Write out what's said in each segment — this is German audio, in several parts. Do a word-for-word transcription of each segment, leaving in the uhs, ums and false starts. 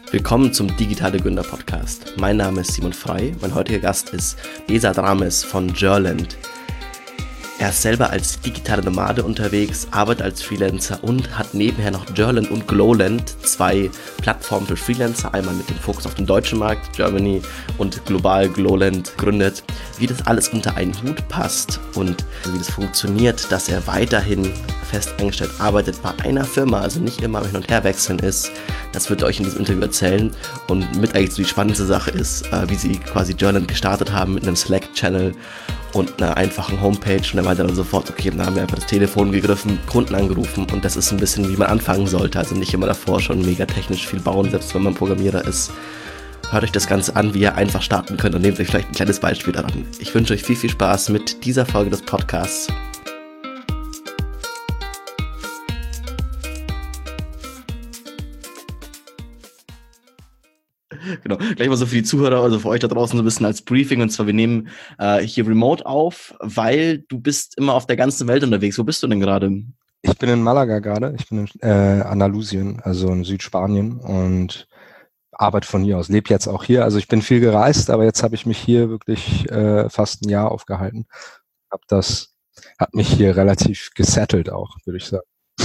Willkommen zum Digitale Gründer Podcast. Mein Name ist Simon Frey. Mein heutiger Gast ist Behzad Ramiz von Jurland. Er ist selber als digitale Nomade unterwegs, arbeitet als Freelancer und hat nebenher noch Jurland und Glowland, zwei Plattformen für Freelancer, einmal mit dem Fokus auf den deutschen Markt, Germany, und global Glowland gegründet. Wie das alles unter einen Hut passt und wie das funktioniert, dass er weiterhin fest eingestellt arbeitet bei einer Firma, also nicht immer hin und her wechseln ist, das wird er euch in diesem Interview erzählen. Und mit eigentlich so die spannendste Sache ist, wie sie quasi Jurland gestartet haben mit einem Slack-Channel und einer einfachen Homepage, und er meinte dann sofort, okay, dann haben wir einfach das Telefon gegriffen, Kunden angerufen, und das ist ein bisschen, wie man anfangen sollte, also nicht immer davor schon mega technisch viel bauen, selbst wenn man Programmierer ist. Hört euch das Ganze an, wie ihr einfach starten könnt, und nehmt euch vielleicht ein kleines Beispiel daran. Ich wünsche euch viel, viel Spaß mit dieser Folge des Podcasts. Genau, gleich mal so für die Zuhörer, also für euch da draußen so ein bisschen als Briefing, und zwar wir nehmen äh, hier remote auf, weil du bist immer auf der ganzen Welt unterwegs. Wo bist du denn gerade? Ich bin in Malaga gerade, ich bin in äh, Andalusien, also in Südspanien, und arbeite von hier aus, lebe jetzt auch hier. Also ich bin viel gereist, aber jetzt habe ich mich hier wirklich äh, fast ein Jahr aufgehalten. Hab das, hat mich hier relativ gesettelt auch, würde ich sagen.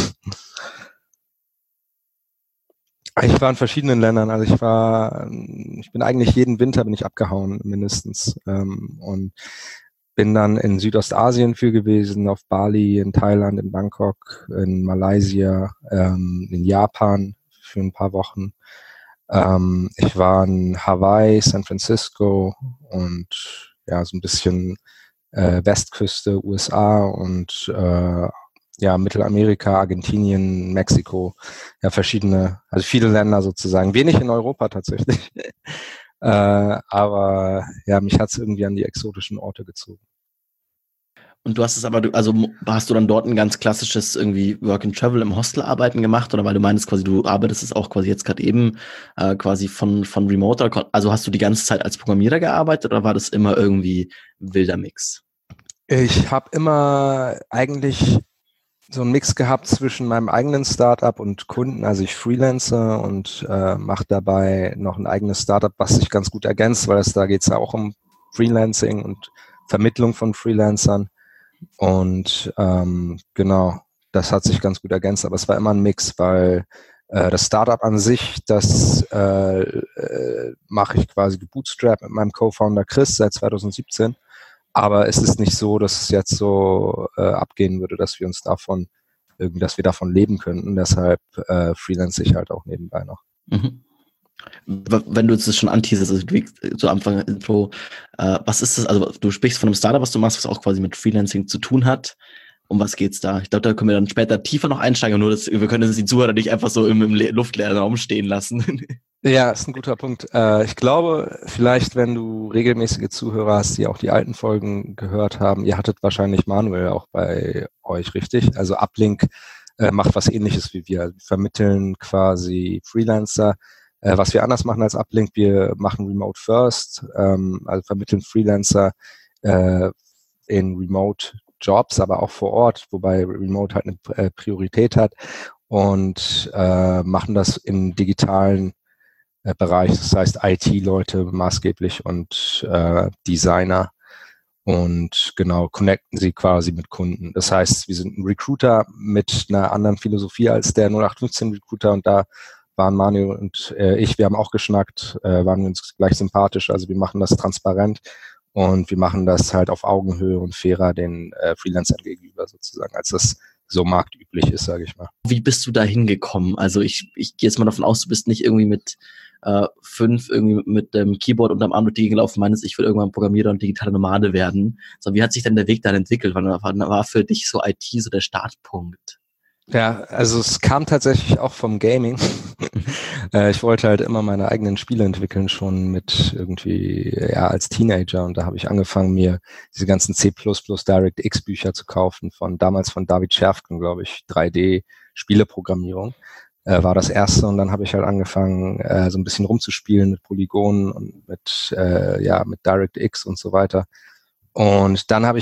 Ich war in verschiedenen Ländern, also ich war, ich bin eigentlich jeden Winter bin ich abgehauen, mindestens, ähm, und bin dann in Südostasien viel gewesen, auf Bali, in Thailand, in Bangkok, in Malaysia, ähm, in Japan für ein paar Wochen. Ähm, ich war in Hawaii, San Francisco und ja, so ein bisschen äh, Westküste, U S A und äh, ja, Mittelamerika, Argentinien, Mexiko, ja, verschiedene, also viele Länder sozusagen, wenig in Europa tatsächlich, äh, aber ja, mich hat's irgendwie an die exotischen Orte gezogen. Und du hast es aber, also hast du dann dort ein ganz klassisches irgendwie Work and Travel im Hostel arbeiten gemacht, oder weil du meinst quasi, du arbeitest es auch quasi jetzt gerade eben äh, quasi von von Remote, also hast du die ganze Zeit als Programmierer gearbeitet, oder war das immer irgendwie ein wilder Mix? Ich habe immer eigentlich so einen Mix gehabt zwischen meinem eigenen Startup und Kunden, also ich freelance und äh, mache dabei noch ein eigenes Startup, was sich ganz gut ergänzt, weil es da geht es ja auch um Freelancing und Vermittlung von Freelancern, und ähm, genau, das hat sich ganz gut ergänzt, aber es war immer ein Mix, weil äh, das Startup an sich, das äh, äh, mache ich quasi gebootstrapped mit meinem Co-Founder Chris seit zwanzig siebzehn. Aber es ist nicht so, dass es jetzt so äh, abgehen würde, dass wir uns davon, irgendwie, dass wir davon leben könnten. Deshalb äh, freelance ich halt auch nebenbei noch. Mhm. Wenn du jetzt das schon anteaserst, also du, zu Anfang Intro, äh, was ist das? Also du sprichst von einem Startup, was du machst, was auch quasi mit Freelancing zu tun hat. Um was geht's da? Ich glaube, da können wir dann später tiefer noch einsteigen, nur dass wir können das die Zuhörer nicht einfach so im, im luftleeren Raum stehen lassen. Ja, ist ein guter Punkt. Äh, ich glaube, vielleicht, wenn du regelmäßige Zuhörer hast, die auch die alten Folgen gehört haben, ihr hattet wahrscheinlich Manuel auch bei euch, richtig? Also Uplink äh, macht was Ähnliches wie wir. Wir vermitteln quasi Freelancer. Äh, was wir anders machen als Uplink, wir machen Remote First, ähm, also vermitteln Freelancer äh, in Remote Jobs, aber auch vor Ort, wobei Remote halt eine Priorität hat, und äh, machen das im digitalen äh, Bereich, das heißt I T-Leute maßgeblich und äh, Designer, und genau, connecten sie quasi mit Kunden. Das heißt, wir sind ein Recruiter mit einer anderen Philosophie als der null acht fünfzehn Recruiter, und da waren Manuel und äh, ich, wir haben auch geschnackt, äh, waren uns gleich sympathisch, also wir machen das transparent. Und wir machen das halt auf Augenhöhe und fairer den äh, Freelancern gegenüber sozusagen, als das so marktüblich ist, sage ich mal. Wie bist du da hingekommen? Also ich, ich gehe jetzt mal davon aus, du bist nicht irgendwie mit äh, fünf irgendwie mit, mit dem Keyboard unterm Arm durch die Gegend gelaufen, meinst, ich will irgendwann Programmierer und digitale Nomade werden. So, wie hat sich denn der Weg dann entwickelt? Wann war, war für dich so I T so der Startpunkt? Ja, also es kam tatsächlich auch vom Gaming. äh, ich wollte halt immer meine eigenen Spiele entwickeln, schon mit irgendwie, ja, als Teenager. Und da habe ich angefangen, mir diese ganzen C plus plus DirectX Bücher zu kaufen, von damals von David Scherfken, glaube ich, drei D-Spieleprogrammierung. Äh, war das erste, und dann habe ich halt angefangen, äh, so ein bisschen rumzuspielen mit Polygonen und mit, äh, ja, mit DirectX und so weiter. Und dann habe ich halt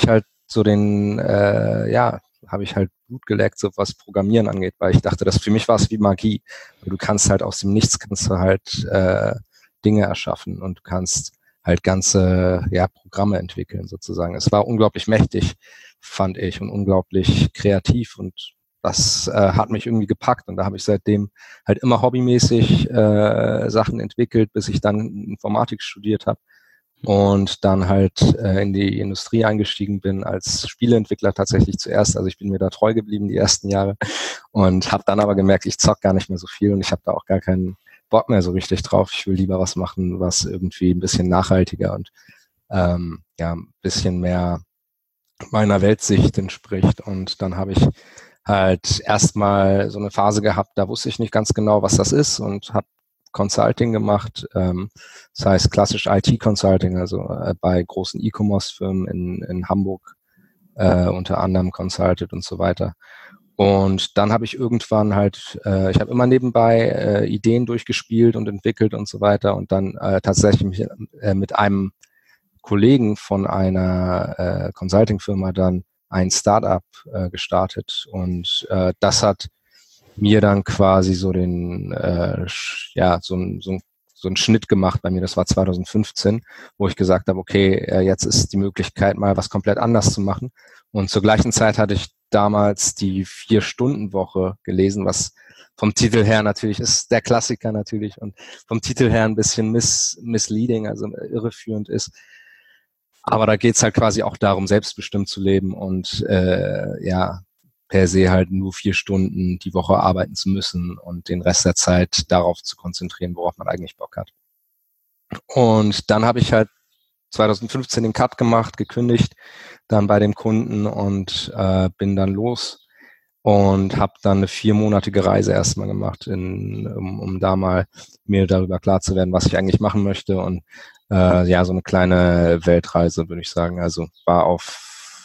so den, äh, ja, habe ich halt Blut geleckt, so was Programmieren angeht, weil ich dachte, das für mich war es wie Magie. Du kannst halt aus dem Nichts kannst du halt äh, Dinge erschaffen und du kannst halt ganze ja, Programme entwickeln sozusagen. Es war unglaublich mächtig, fand ich, und unglaublich kreativ, und das äh, hat mich irgendwie gepackt, und da habe ich seitdem halt immer hobbymäßig äh, Sachen entwickelt, bis ich dann Informatik studiert habe und dann halt äh, in die Industrie eingestiegen bin als Spieleentwickler tatsächlich zuerst. Also ich bin mir da treu geblieben die ersten Jahre und habe dann aber gemerkt, ich zock gar nicht mehr so viel und ich habe da auch gar keinen Bock mehr so richtig drauf. Ich will lieber was machen, was irgendwie ein bisschen nachhaltiger und ähm, ja, ein bisschen mehr meiner Weltsicht entspricht. Und dann habe ich halt erstmal so eine Phase gehabt, da wusste ich nicht ganz genau, was das ist, und habe Consulting gemacht, ähm, das heißt klassisch I T-Consulting, also äh, bei großen E-Commerce-Firmen in, in Hamburg äh, unter anderem consulted und so weiter. Und dann habe ich irgendwann halt, äh, ich habe immer nebenbei äh, Ideen durchgespielt und entwickelt und so weiter, und dann äh, tatsächlich mich, äh, mit einem Kollegen von einer äh, Consulting-Firma dann ein Startup äh, gestartet, und äh, das hat mir dann quasi so den, äh, ja, so ein, so, ein, so einen Schnitt gemacht bei mir. Das war zwanzig fünfzehn, wo ich gesagt habe, okay, äh, jetzt ist die Möglichkeit, mal was komplett anders zu machen. Und zur gleichen Zeit hatte ich damals die Vier-Stunden-Woche gelesen, was vom Titel her natürlich ist der Klassiker natürlich und vom Titel her ein bisschen miss, misleading, also irreführend ist. Aber da geht's halt quasi auch darum, selbstbestimmt zu leben und äh, ja, per se halt nur vier Stunden die Woche arbeiten zu müssen und den Rest der Zeit darauf zu konzentrieren, worauf man eigentlich Bock hat. Und dann habe ich halt zwanzig fünfzehn den Cut gemacht, gekündigt, dann bei dem Kunden und äh, bin dann los und habe dann eine viermonatige Reise erstmal gemacht, in, um, um da mal mir darüber klar zu werden, was ich eigentlich machen möchte, und äh, ja, so eine kleine Weltreise, würde ich sagen. Also war auf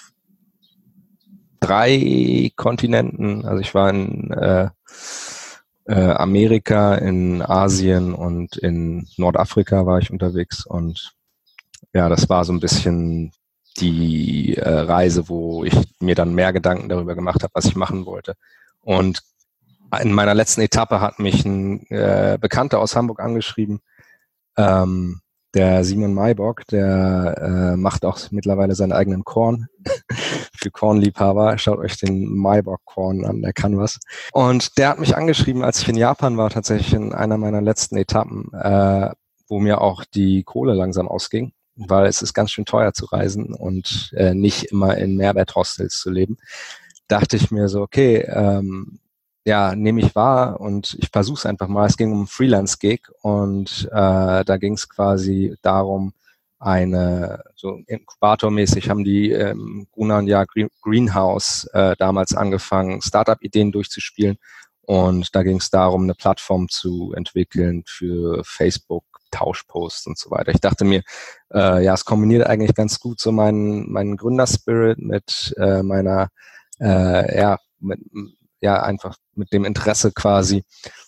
drei Kontinenten, also ich war in äh, äh, Amerika, in Asien und in Nordafrika war ich unterwegs, und ja, das war so ein bisschen die äh, Reise, wo ich mir dann mehr Gedanken darüber gemacht habe, was ich machen wollte. Und in meiner letzten Etappe hat mich ein äh, Bekannter aus Hamburg angeschrieben, ähm, der Simon Maybock, der äh, macht auch mittlerweile seinen eigenen Korn für Kornliebhaber. Schaut euch den Maybock Korn an, der kann was. Und der hat mich angeschrieben, als ich in Japan war, tatsächlich in einer meiner letzten Etappen, äh, wo mir auch die Kohle langsam ausging, weil es ist ganz schön teuer zu reisen und äh, nicht immer in Mehrwerthostels zu leben. Dachte ich mir so, okay, ähm, ja, nehme ich wahr und ich versuche es einfach mal. Es ging um einen Freelance-Gig, und äh, da ging es quasi darum, eine, so inkubatormäßig haben die ähm, Grunan ja Greenhouse äh, damals angefangen, Startup-Ideen durchzuspielen, und da ging es darum, eine Plattform zu entwickeln für Facebook, Tauschposts und so weiter. Ich dachte mir, äh, ja, es kombiniert eigentlich ganz gut so meinen, meinen Gründerspirit mit äh, meiner, äh, ja, mit, ja, einfach mit dem Interesse quasi,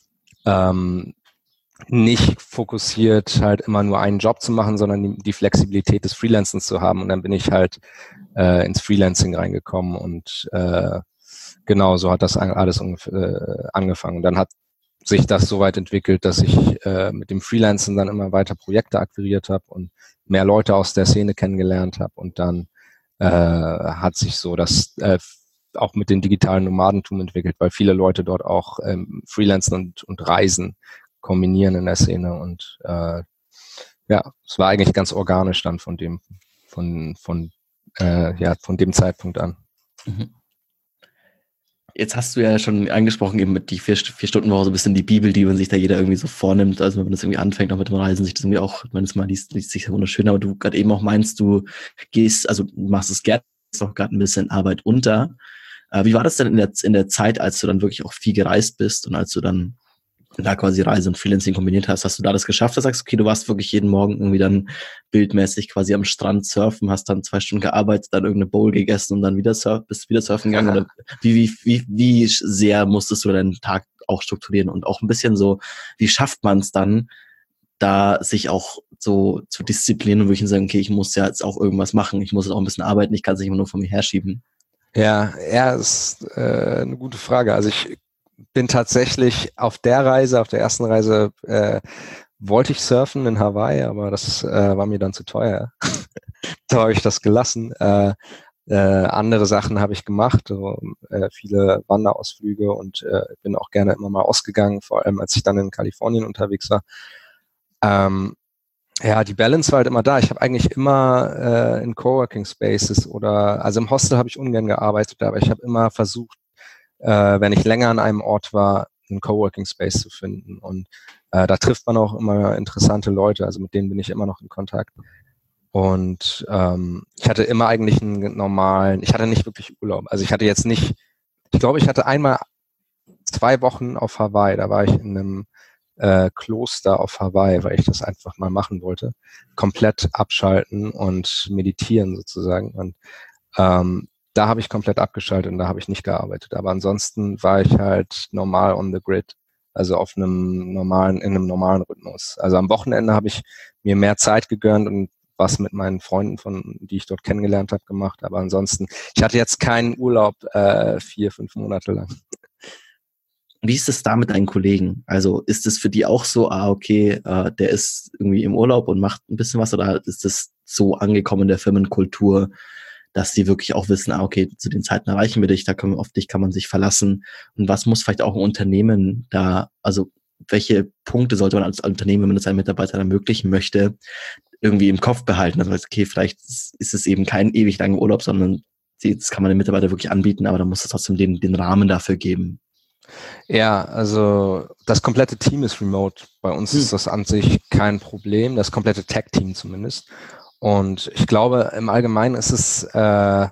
ähm, nicht fokussiert halt immer nur einen Job zu machen, sondern die, die Flexibilität des Freelancens zu haben. Und dann bin ich halt äh, ins Freelancing reingekommen, und äh, genau so hat das alles ungefähr, äh, angefangen. Und dann hat sich das so weit entwickelt, dass ich äh, mit dem Freelancen dann immer weiter Projekte akquiriert habe und mehr Leute aus der Szene kennengelernt habe. Und dann äh, hat sich so das äh, auch mit dem digitalen Nomadentum entwickelt, weil viele Leute dort auch ähm, Freelancen und, und Reisen kombinieren in der Szene. Und äh, ja, es war eigentlich ganz organisch dann von dem, von, von, äh, ja, von dem Zeitpunkt an. Mhm. Jetzt hast du ja schon angesprochen, eben mit die vier, vier Stunden Woche, so ein bisschen die Bibel, die man sich da jeder irgendwie so vornimmt. Also wenn man das irgendwie anfängt, auch mit dem Reisen, sich das irgendwie auch, wenn es mal liest, liest sich wunderschön. Aber du gerade eben auch meinst, du gehst, also du machst es gerne, ist auch gerade ein bisschen Arbeit unter. Äh, wie war das denn in der, in der Zeit, als du dann wirklich auch viel gereist bist und als du dann da quasi Reise und Freelancing kombiniert hast? Hast du da das geschafft, dass du sagst, okay, du warst wirklich jeden Morgen irgendwie dann bildmäßig quasi am Strand surfen, hast dann zwei Stunden gearbeitet, dann irgendeine Bowl gegessen und dann wieder surf, bist wieder surfen gegangen? Oder wie, wie, wie, wie sehr musstest du deinen Tag auch strukturieren? Und auch ein bisschen so, wie schafft man es dann, da sich auch so zu disziplinieren und wirklich sagen, okay, ich muss ja jetzt auch irgendwas machen, ich muss jetzt auch ein bisschen arbeiten, ich kann es nicht immer nur von mir herschieben? Ja, ja, ist äh, eine gute Frage. Also ich bin tatsächlich auf der Reise, auf der ersten Reise, äh, wollte ich surfen in Hawaii, aber das äh, war mir dann zu teuer. Da habe ich das gelassen. Äh, äh, andere Sachen habe ich gemacht, also, äh, viele Wanderausflüge und äh, bin auch gerne immer mal ausgegangen, vor allem als ich dann in Kalifornien unterwegs war. Ähm, ja, die Balance war halt immer da. Ich habe eigentlich immer äh, in Coworking Spaces oder, also im Hostel habe ich ungern gearbeitet, aber ich habe immer versucht, äh, wenn ich länger an einem Ort war, einen Coworking Space zu finden. Und äh, da trifft man auch immer interessante Leute, also mit denen bin ich immer noch in Kontakt. Und ähm, ich hatte immer eigentlich einen normalen, ich hatte nicht wirklich Urlaub. Also ich hatte jetzt nicht, ich glaube, ich hatte einmal zwei Wochen auf Hawaii, da war ich in einem äh, Kloster auf Hawaii, weil ich das einfach mal machen wollte. Komplett abschalten und meditieren sozusagen. Und ähm, da habe ich komplett abgeschaltet und da habe ich nicht gearbeitet. Aber ansonsten war ich halt normal on the grid, also auf einem normalen, in einem normalen Rhythmus. Also am Wochenende habe ich mir mehr Zeit gegönnt und was mit meinen Freunden, von die ich dort kennengelernt habe, gemacht. Aber ansonsten, ich hatte jetzt keinen Urlaub äh, vier, fünf Monate lang. Wie ist es da mit deinen Kollegen? Also ist es für die auch so, ah, okay, äh, der ist irgendwie im Urlaub und macht ein bisschen was, oder ist es so angekommen in der Firmenkultur, dass die wirklich auch wissen, ah, okay, zu den Zeiten erreichen wir dich, da können wir, auf dich kann man sich verlassen. Und was muss vielleicht auch ein Unternehmen da, also welche Punkte sollte man als Unternehmen, wenn man das einem Mitarbeiter ermöglichen möchte, irgendwie im Kopf behalten? Also okay, vielleicht ist es eben kein ewig langer Urlaub, sondern das kann man dem Mitarbeiter wirklich anbieten, aber da muss es trotzdem den, den Rahmen dafür geben. Ja, also das komplette Team ist remote. Bei uns hm. ist das an sich kein Problem, das komplette Tech-Team zumindest. Und ich glaube, im Allgemeinen ist es äh,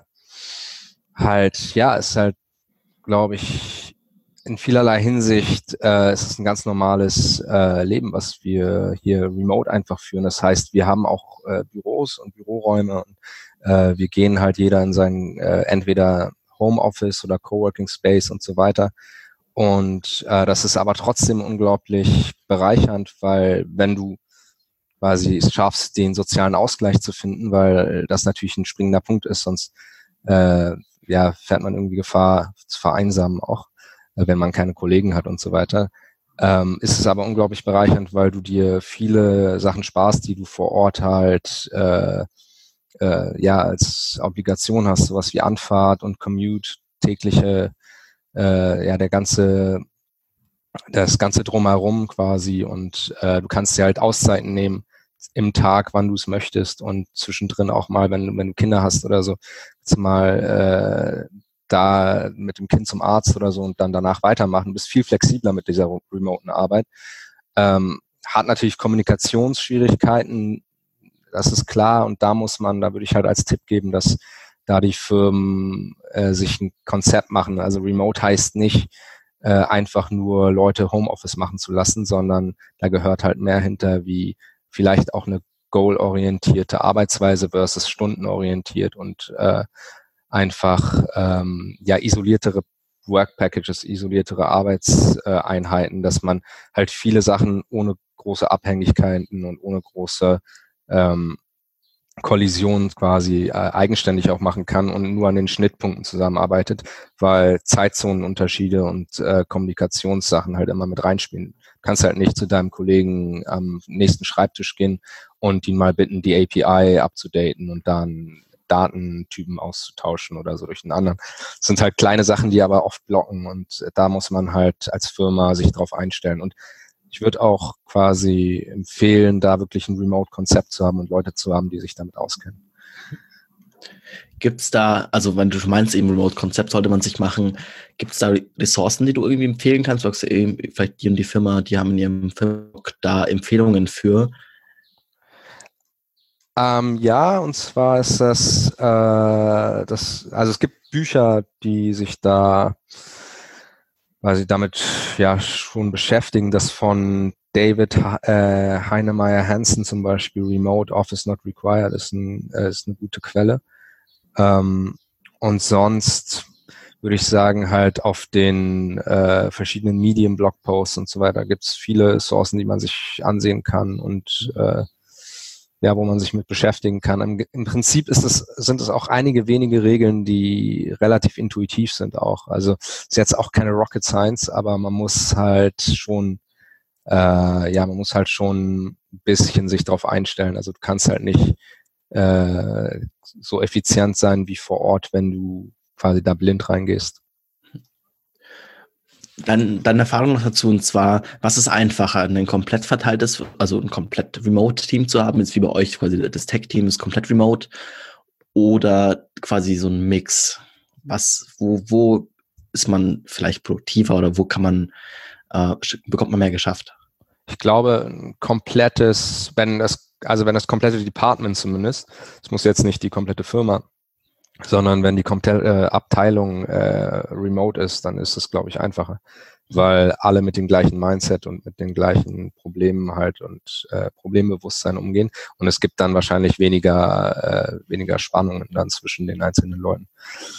halt, ja, ist halt, glaube ich, in vielerlei Hinsicht äh, ist es ein ganz normales äh, Leben, was wir hier remote einfach führen. Das heißt, wir haben auch äh, Büros und Büroräume und äh, wir gehen halt jeder in sein äh, entweder Homeoffice oder Coworking Space und so weiter. Und äh, das ist aber trotzdem unglaublich bereichernd, weil wenn du quasi es schaffst, den sozialen Ausgleich zu finden, weil das natürlich ein springender Punkt ist, sonst äh, ja, fährt man irgendwie Gefahr zu vereinsamen auch, äh, wenn man keine Kollegen hat und so weiter. Ähm, ist es aber unglaublich bereichernd, weil du dir viele Sachen sparst, die du vor Ort halt äh, äh, ja als Obligation hast, sowas wie Anfahrt und Commute, tägliche Äh, ja, der ganze, das ganze Drumherum quasi und äh, du kannst dir halt Auszeiten nehmen im Tag, wann du es möchtest und zwischendrin auch mal, wenn, wenn du Kinder hast oder so, jetzt mal äh, da mit dem Kind zum Arzt oder so und dann danach weitermachen. Du bist viel flexibler mit dieser remoten Arbeit. Ähm, hat natürlich Kommunikationsschwierigkeiten, das ist klar und da muss man, da würde ich halt als Tipp geben, dass da die Firmen äh, sich ein Konzept machen. Also Remote heißt nicht äh, einfach nur Leute Homeoffice machen zu lassen, sondern da gehört halt mehr hinter, wie vielleicht auch eine goal-orientierte Arbeitsweise versus stundenorientiert und äh, einfach ähm, ja isoliertere Work Packages, isoliertere Arbeitseinheiten, dass man halt viele Sachen ohne große Abhängigkeiten und ohne große ähm, Kollision quasi äh, eigenständig auch machen kann und nur an den Schnittpunkten zusammenarbeitet, weil Zeitzonenunterschiede und äh, Kommunikationssachen halt immer mit reinspielen. Du kannst halt nicht zu deinem Kollegen am nächsten Schreibtisch gehen und ihn mal bitten, die A P I abzudaten und dann Datentypen auszutauschen oder so durch einen anderen. Das sind halt kleine Sachen, die aber oft blocken und da muss man halt als Firma sich drauf einstellen. Und ich würde auch quasi empfehlen, da wirklich ein Remote-Konzept zu haben und Leute zu haben, die sich damit auskennen. Gibt es da, also wenn du schon meinst, eben Remote-Konzept sollte man sich machen, gibt es da Ressourcen, die du irgendwie empfehlen kannst? Sagst du eben, vielleicht die und die Firma, die haben in ihrem Firma da Empfehlungen für? Ähm, ja, und zwar ist das, äh, das, also es gibt Bücher, die sich da weil sie damit ja schon beschäftigen, das von David äh, Heinemeier Hansen zum Beispiel, Remote Office Not Required, ist, ein, äh, ist eine gute Quelle. Ähm, und sonst würde ich sagen, halt auf den äh, verschiedenen Medien, Blogposts und so weiter gibt es viele Sourcen, die man sich ansehen kann und äh, ja, wo man sich mit beschäftigen kann. Im, im Prinzip ist es, sind es auch einige wenige Regeln, die relativ intuitiv sind auch. Also es ist jetzt auch keine Rocket Science, aber man muss halt schon, äh, ja, man muss halt schon ein bisschen sich darauf einstellen. Also du kannst halt nicht äh, so effizient sein wie vor Ort, wenn du quasi da blind reingehst. Dann, dann Erfahrung noch dazu, und zwar, was ist einfacher, ein komplett verteiltes, also ein komplett Remote-Team zu haben, jetzt wie bei euch quasi das Tech-Team ist komplett remote, oder quasi so ein Mix? Was, wo, wo ist man vielleicht produktiver oder wo kann man, äh, bekommt man mehr geschafft? Ich glaube, ein komplettes, wenn das, also wenn das komplette Department zumindest, es muss jetzt nicht die komplette Firma, sondern wenn die komplette äh, Abteilung äh, remote ist, dann ist es, glaube ich, einfacher, weil alle mit dem gleichen Mindset und mit den gleichen Problemen halt und äh, Problembewusstsein umgehen und es gibt dann wahrscheinlich weniger äh, weniger Spannungen dann zwischen den einzelnen Leuten.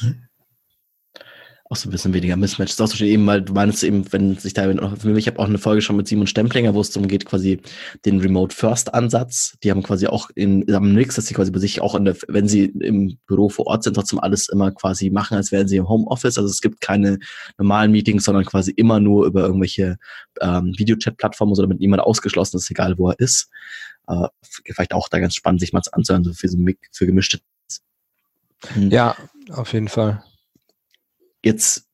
Auch so ein bisschen weniger Mismatch. Das ist auch so eben, weil du meinst eben, wenn sich da, ich habe auch eine Folge schon mit Simon Stemplinger, wo es darum geht, quasi den Remote-First-Ansatz. Die haben quasi auch in, haben nichts, dass sie quasi bei sich auch in der, wenn sie im Büro vor Ort sind, trotzdem alles immer quasi machen, als wären sie im Homeoffice. Also es gibt keine normalen Meetings, sondern quasi immer nur über irgendwelche ähm, Videochat-Plattformen oder mit niemand ausgeschlossen, ist egal, wo er ist. Äh, vielleicht auch da ganz spannend, sich mal anzuhören, so für, so für gemischte. Hm. Ja, auf jeden Fall. Jetzt,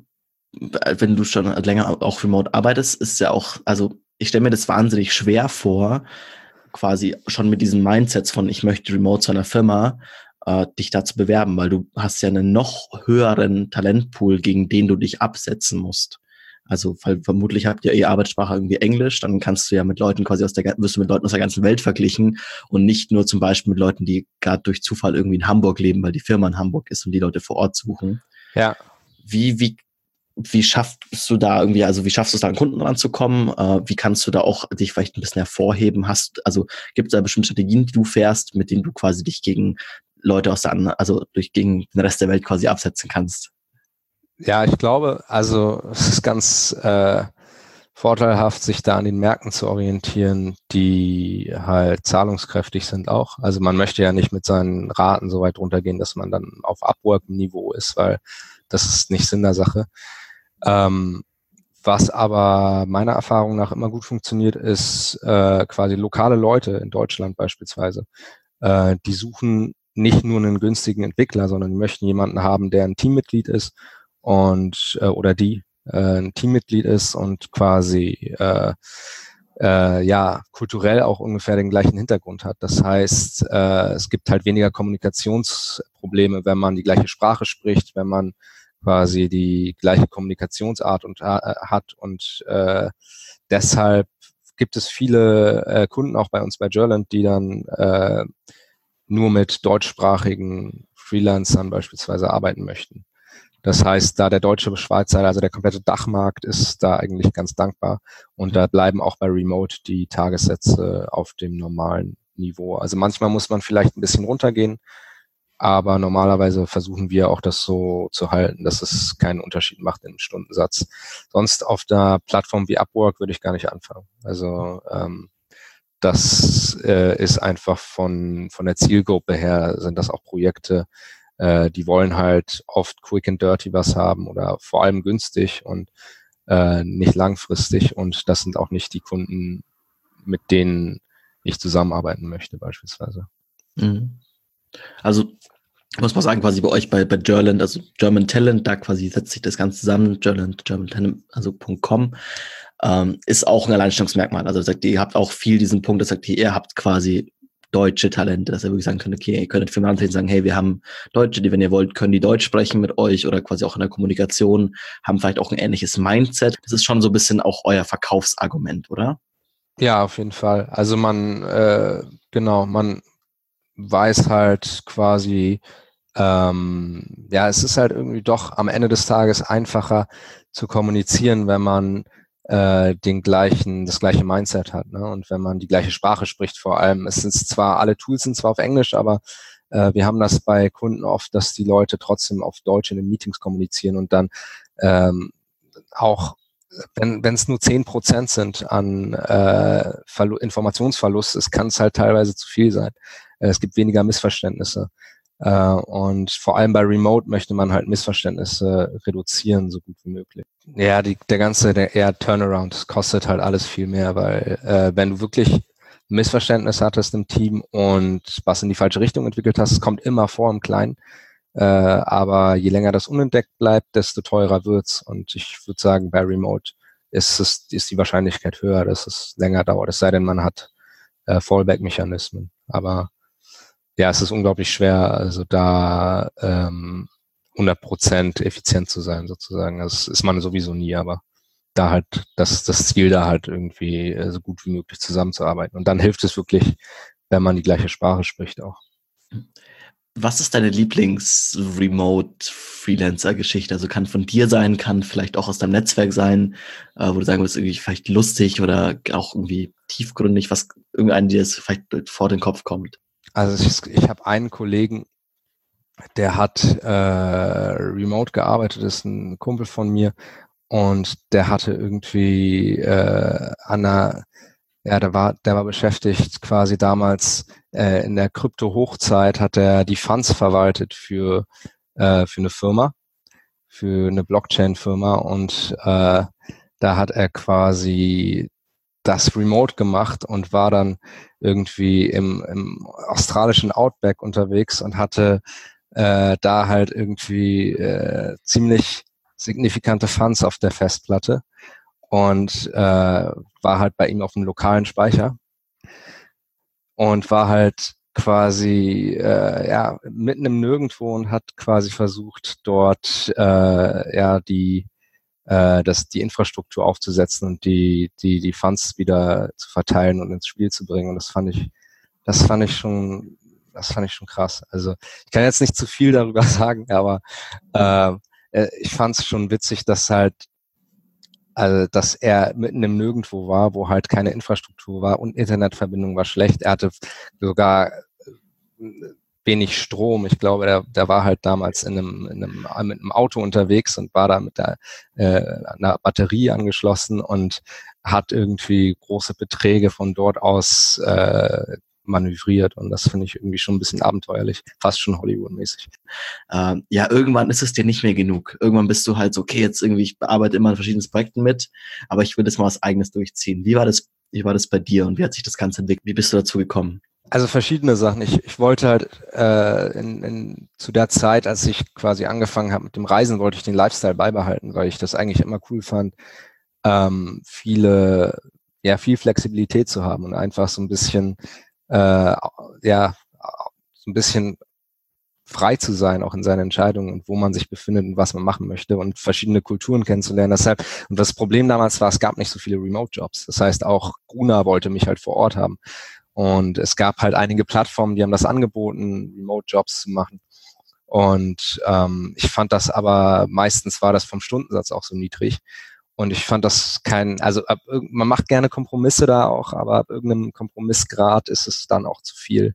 wenn du schon länger auch remote arbeitest, ist ja auch, also ich stelle mir das wahnsinnig schwer vor, quasi schon mit diesen Mindsets von ich möchte remote zu einer Firma, äh, dich da zu bewerben, weil du hast ja einen noch höheren Talentpool, gegen den du dich absetzen musst. Also weil vermutlich habt ihr, ihr Arbeitssprache irgendwie Englisch, dann kannst du ja mit Leuten quasi aus der, wirst du mit Leuten aus der ganzen Welt verglichen und nicht nur zum Beispiel mit Leuten, die gerade durch Zufall irgendwie in Hamburg leben, weil die Firma in Hamburg ist und die Leute vor Ort suchen. Ja. Wie, wie, wie schaffst du da irgendwie, also wie schaffst du es da an Kunden ranzukommen? Äh, wie kannst du da auch dich vielleicht ein bisschen hervorheben? Hast, also gibt es da bestimmte Strategien, die du fährst, mit denen du quasi dich gegen Leute aus der anderen, also durch gegen den Rest der Welt quasi absetzen kannst? Ja, ich glaube, also es ist ganz äh, vorteilhaft, sich da an den Märkten zu orientieren, die halt zahlungskräftig sind auch. Also man möchte ja nicht mit seinen Raten so weit runtergehen, dass man dann auf Upwork-Niveau ist, weil das ist nicht Sinn der Sache. Ähm, was aber meiner Erfahrung nach immer gut funktioniert, ist äh, quasi lokale Leute in Deutschland beispielsweise. Äh, die suchen nicht nur einen günstigen Entwickler, sondern die möchten jemanden haben, der ein Teammitglied ist und äh, oder die äh, ein Teammitglied ist und quasi äh, äh, ja kulturell auch ungefähr den gleichen Hintergrund hat. Das heißt, äh, es gibt halt weniger Kommunikationsprobleme, wenn man die gleiche Sprache spricht, wenn man quasi die gleiche Kommunikationsart und, äh, hat und äh, deshalb gibt es viele äh, Kunden auch bei uns bei Gerland, die dann äh, nur mit deutschsprachigen Freelancern beispielsweise arbeiten möchten. Das heißt, da der deutsche Schweizer, also der komplette Dachmarkt ist da eigentlich ganz dankbar und da bleiben auch bei Remote die Tagessätze auf dem normalen Niveau. Also manchmal muss man vielleicht ein bisschen runtergehen, aber normalerweise versuchen wir auch das so zu halten, dass es keinen Unterschied macht im Stundensatz. Sonst auf der Plattform wie Upwork würde ich gar nicht anfangen. Also ähm, das äh, ist einfach von von der Zielgruppe her, sind das auch Projekte, äh, die wollen halt oft quick and dirty was haben oder vor allem günstig und äh, nicht langfristig. Und das sind auch nicht die Kunden, mit denen ich zusammenarbeiten möchte beispielsweise. Mhm. Also muss man sagen, quasi bei euch bei, bei Gerland, also German Talent, da quasi setzt sich das Ganze zusammen, Gerland, German Talent, also .com, ähm, ist auch ein Alleinstellungsmerkmal. Also sagt, ihr habt auch viel diesen Punkt, dass sagt, ihr habt quasi deutsche Talente, dass ihr wirklich sagen könnt, okay, ihr könnt für andere sagen, hey, wir haben Deutsche, die, wenn ihr wollt, können die Deutsch sprechen mit euch oder quasi auch in der Kommunikation, haben vielleicht auch ein ähnliches Mindset. Das ist schon so ein bisschen auch euer Verkaufsargument, oder? Ja, auf jeden Fall. Also man, äh, genau, man weiß halt quasi, ähm, ja, es ist halt irgendwie doch am Ende des Tages einfacher zu kommunizieren, wenn man äh, den gleichen, das gleiche Mindset hat, ne? Und wenn man die gleiche Sprache spricht vor allem. Es sind zwar, alle Tools sind zwar auf Englisch, aber Äh, wir haben das bei Kunden oft, dass die Leute trotzdem auf Deutsch in den Meetings kommunizieren und dann ähm, auch, wenn wenn es nur zehn Prozent sind an äh, Verlu- Informationsverlust, es kann es halt teilweise zu viel sein. Äh, es gibt weniger Missverständnisse. Uh, und vor allem bei Remote möchte man halt Missverständnisse reduzieren, so gut wie möglich. Ja, die, der ganze, der eher Turnaround, das kostet halt alles viel mehr, weil äh, wenn du wirklich Missverständnis hattest im Team und was in die falsche Richtung entwickelt hast, es kommt immer vor im Kleinen, äh, aber je länger das unentdeckt bleibt, desto teurer wird's. Und ich würde sagen, bei Remote ist es ist die Wahrscheinlichkeit höher, dass es länger dauert, es sei denn, man hat äh, Fallback-Mechanismen. Aber ja, es ist unglaublich schwer, also da ähm, hundert Prozent effizient zu sein sozusagen. Das ist man sowieso nie, aber da halt das das Ziel da halt irgendwie äh, so gut wie möglich zusammenzuarbeiten. Und dann hilft es wirklich, wenn man die gleiche Sprache spricht auch. Was ist deine Lieblings-Remote-Freelancer-Geschichte? Also kann von dir sein, kann vielleicht auch aus deinem Netzwerk sein, äh, wo du sagen willst, irgendwie vielleicht lustig oder auch irgendwie tiefgründig, was irgendein dir das vielleicht vor den Kopf kommt. Also ich, ich habe einen Kollegen, der hat äh, remote gearbeitet, ist ein Kumpel von mir und der hatte irgendwie äh, an einer, ja, der war, der war beschäftigt quasi damals äh, in der Krypto-Hochzeit, hat er die Funds verwaltet für äh, für eine Firma, für eine Blockchain-Firma und äh, da hat er quasi das remote gemacht und war dann irgendwie im, im australischen Outback unterwegs und hatte äh, da halt irgendwie äh, ziemlich signifikante Funds auf der Festplatte und äh, war halt bei ihm auf dem lokalen Speicher und war halt quasi äh, ja mitten im Nirgendwo und hat quasi versucht, dort äh, ja die äh, das die Infrastruktur aufzusetzen und die die die Funds wieder zu verteilen und ins Spiel zu bringen. Und das fand ich das fand ich schon das fand ich schon krass. Also ich kann jetzt nicht zu viel darüber sagen, aber äh, ich fand es schon witzig, dass halt also dass er mitten im Nirgendwo war, wo halt keine Infrastruktur war und Internetverbindung war schlecht. Er hatte sogar wenig Strom. Ich glaube, der, der war halt damals in einem, in einem, mit einem Auto unterwegs und war da mit der, äh, einer Batterie angeschlossen und hat irgendwie große Beträge von dort aus äh, manövriert. Und das finde ich irgendwie schon ein bisschen abenteuerlich, fast schon Hollywood-mäßig. Ähm, ja, irgendwann ist es dir nicht mehr genug. Irgendwann bist du halt so, okay, jetzt irgendwie, ich arbeite immer an verschiedenen Projekten mit, aber ich will das mal was Eigenes durchziehen. Wie war das, wie war das bei dir und wie hat sich das Ganze entwickelt? Wie bist du dazu gekommen? Also verschiedene Sachen. Ich, ich wollte halt äh, in, in, zu der Zeit, als ich quasi angefangen habe mit dem Reisen, wollte ich den Lifestyle beibehalten, weil ich das eigentlich immer cool fand, ähm, viele, ja, viel Flexibilität zu haben und einfach so ein bisschen, äh, ja, so ein bisschen frei zu sein, auch in seinen Entscheidungen und wo man sich befindet und was man machen möchte und verschiedene Kulturen kennenzulernen. Deshalb, und das Problem damals war, es gab nicht so viele Remote-Jobs. Das heißt, auch Gruner wollte mich halt vor Ort haben. Und es gab halt einige Plattformen, die haben das angeboten, Remote-Jobs zu machen. Und ähm, ich fand das aber, meistens war das vom Stundensatz auch so niedrig. Und ich fand das kein, also ab, man macht gerne Kompromisse da auch, aber ab irgendeinem Kompromissgrad ist es dann auch zu viel.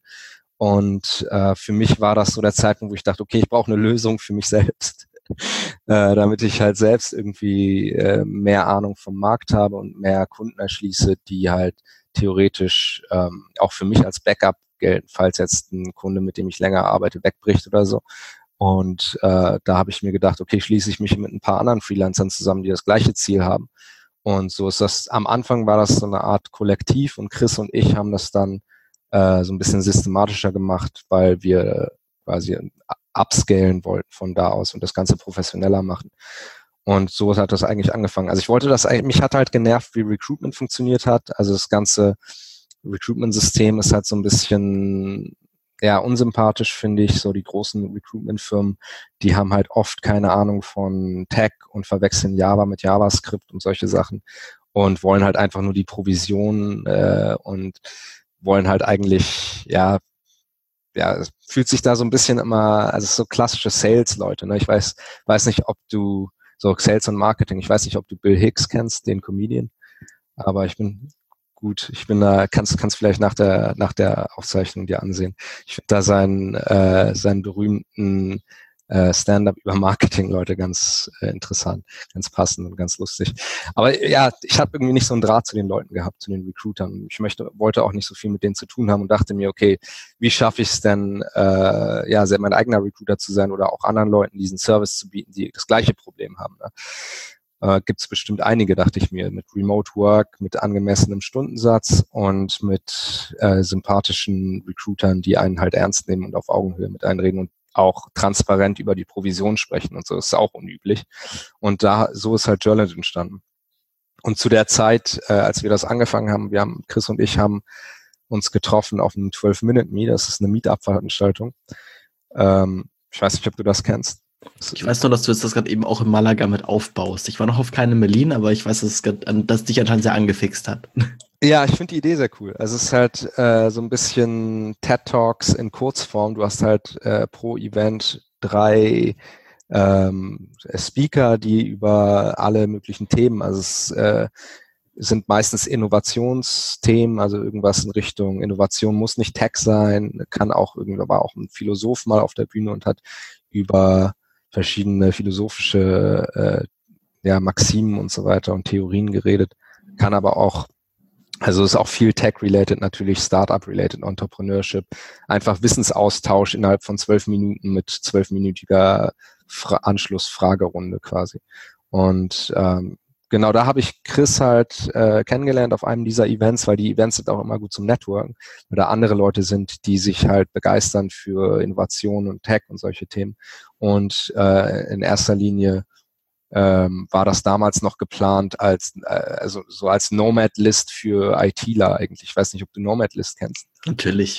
Und äh, für mich war das so der Zeitpunkt, wo ich dachte, okay, ich brauche eine Lösung für mich selbst, äh, damit ich halt selbst irgendwie äh, mehr Ahnung vom Markt habe und mehr Kunden erschließe, die halt theoretisch ähm, auch für mich als Backup gelten, falls jetzt ein Kunde, mit dem ich länger arbeite, wegbricht oder so. Und äh, da habe ich mir gedacht, okay, schließe ich mich mit ein paar anderen Freelancern zusammen, die das gleiche Ziel haben. Und so ist das, am Anfang war das so eine Art Kollektiv und Chris und ich haben das dann äh, so ein bisschen systematischer gemacht, weil wir quasi upscalen wollten von da aus und das Ganze professioneller machen. Und so hat das eigentlich angefangen. Also ich wollte das, mich hat halt genervt, wie Recruitment funktioniert hat. Also das ganze Recruitment-System ist halt so ein bisschen, ja, unsympathisch, finde ich. So die großen Recruitment-Firmen, die haben halt oft keine Ahnung von Tech und verwechseln Java mit JavaScript und solche Sachen und wollen halt einfach nur die Provision äh, und wollen halt eigentlich, ja, ja, es fühlt sich da so ein bisschen immer, also so klassische Sales-Leute, ne? Ich weiß, weiß nicht, ob du so Sales und Marketing. Ich weiß nicht, ob du Bill Hicks kennst, den Comedian, aber ich bin gut. Ich bin da, kannst kannst vielleicht nach der nach der Aufzeichnung dir ansehen. Ich finde da seinen äh, seinen berühmten äh, Stand-up über Marketing, Leute, ganz äh, interessant, ganz passend und ganz lustig. Aber ja, ich habe irgendwie nicht so einen Draht zu den Leuten gehabt, zu den Recruitern. Ich möchte, wollte auch nicht so viel mit denen zu tun haben und dachte mir, okay, wie schaffe ich es denn, äh, ja, mein eigener Recruiter zu sein oder auch anderen Leuten diesen Service zu bieten, die das gleiche Problem haben. Ne? Äh, Gibt es bestimmt einige, dachte ich mir, mit Remote Work, mit angemessenem Stundensatz und mit äh, sympathischen Recruitern, die einen halt ernst nehmen und auf Augenhöhe mit einreden und auch transparent über die Provision sprechen und so. Das ist auch unüblich. Und da, so ist halt Jourland entstanden. Und zu der Zeit, äh, als wir das angefangen haben, wir haben, Chris und ich haben uns getroffen auf einem zwölf-Minute-Me, das ist eine Meetup-Veranstaltung. Ähm, ich weiß nicht, ob du das kennst. Ich weiß nur, dass du jetzt das gerade eben auch in Malaga mit aufbaust. Ich war noch auf keinem Berlin, aber ich weiß, dass es grad, dass dich anscheinend sehr angefixt hat. Ja, ich finde die Idee sehr cool. Also es ist halt äh, so ein bisschen TED Talks in Kurzform. Du hast halt äh, pro Event drei ähm, Speaker, die über alle möglichen Themen, also es äh, sind meistens Innovationsthemen, also irgendwas in Richtung Innovation muss nicht Tech sein, kann auch irgendwie, war auch ein Philosoph mal auf der Bühne und hat über verschiedene philosophische äh, ja, Maximen und so weiter und Theorien geredet, kann aber auch, also ist auch viel Tech-related, natürlich Startup-related, Entrepreneurship, einfach Wissensaustausch innerhalb von zwölf Minuten mit zwölfminütiger Fra- Anschlussfragerunde quasi. Und ähm, genau, da habe ich Chris halt äh, kennengelernt auf einem dieser Events, weil die Events sind auch immer gut zum Networken, weil da andere Leute sind, die sich halt begeistern für Innovation und Tech und solche Themen. Und äh, in erster Linie ähm, war das damals noch geplant als äh, also so als Nomad-List für ITler eigentlich. Ich weiß nicht, ob du Nomad-List kennst. Natürlich.